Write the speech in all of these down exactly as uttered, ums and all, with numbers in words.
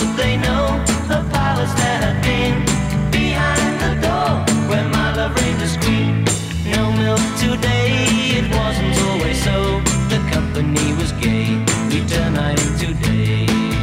could they know the palace there had been behind the door where my love reigned as queen? No milk today, it wasn't always so. The company was gay, we turned night into day.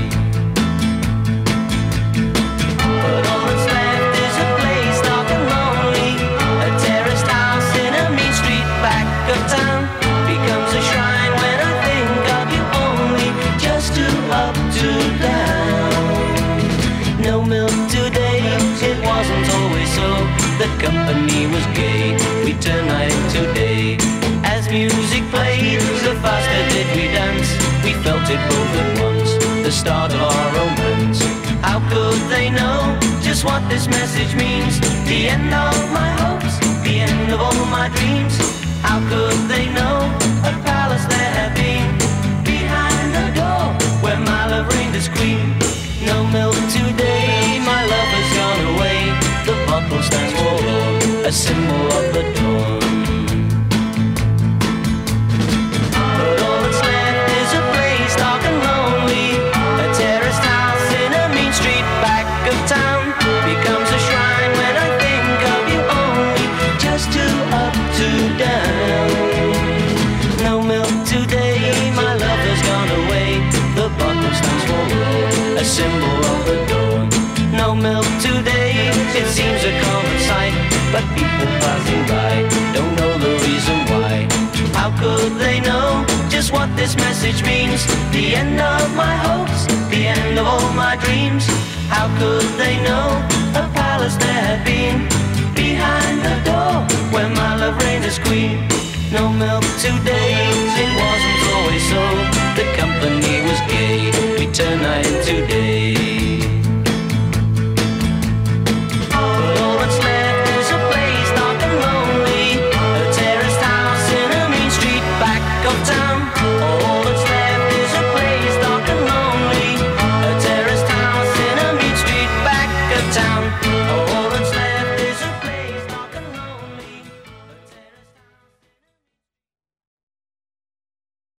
But all that's left is a place dark and lonely, a terraced house in a mean street back of town. Becomes a shrine when I think of you only, just two up, two down. No milk today, it wasn't always so. The company was gay, we turned night into day. As music played, the faster did we dance. We felt it both at once, the start of our romance. How could they know just what this message means? The end of my hopes, the end of all my dreams. How could they know a palace there had been behind the door where my love reigned as queen? No milk today, my love has gone away. The bottle stands forlorn, a symbol of the dawn. But all that's left is a place dark and lonely, a terraced house in a mean street back of town. Becomes a shrine when I think of you only, just two up, two down. No milk today, my love has gone away. The bottle stands forlorn, a symbol of the dawn. No milk today, it seems a common sight, but people passing by don't know the reason why. How could they know just what this message means? The end of my hopes, the end of all my dreams. How could they know a palace there had been behind the door where my love reigned as queen? No milk today,